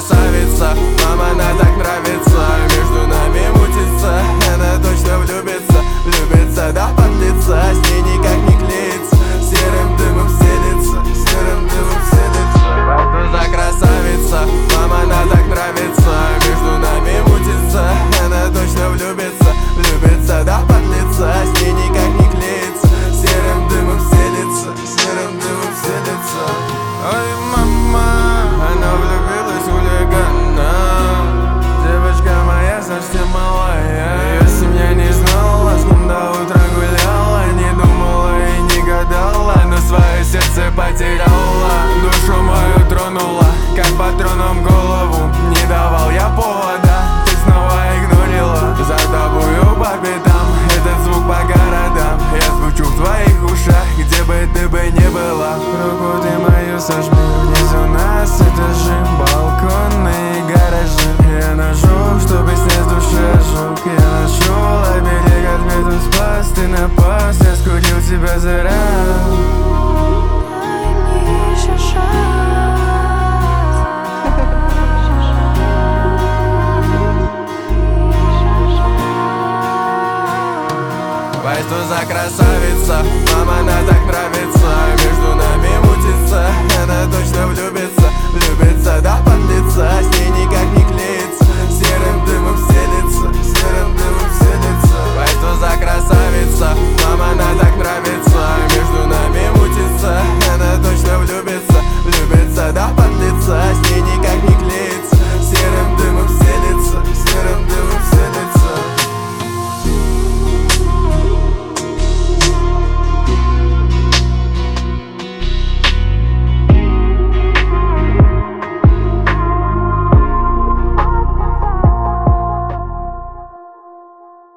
красавица, мама, она так нравится. Между нами мутится, она точно влюбится. Влюбится до подлеца, с ней никак не клеится. Серым дымом селится, серым дымом селится. Что за красавица, мама, она так нравится. Между нами мутится, она точно влюбится. Влюбится до подлеца, с ней никак не клеится. Серым дымом селится, серым дымом селится. Ой, мама, она влюбилась в хулигана. Девочка моя совсем малая. Ее семья не знала, с ним до утра гуляла. Не думала и не гадала, но свое сердце потеряла. Душу мою тронула, как патроном голову. Не давал я повода, ты снова игнорила. За тобою по пятам, этот звук по городам. Я звучу в твоих ушах, где бы ты бы не была. Руку ты мою сожми, внизу нас этажи, балконы и гаражи. Я ношу, чтобы снять с души ожог. Я нашел оберег от медуз спас. Ты напас, я скурил тебя за раз. Дай мне еще шанс. Ой, что за красавица, мама, она так нравится. Между нами мутится, она точно влюбится. Влюбится до подлеца, с ней никак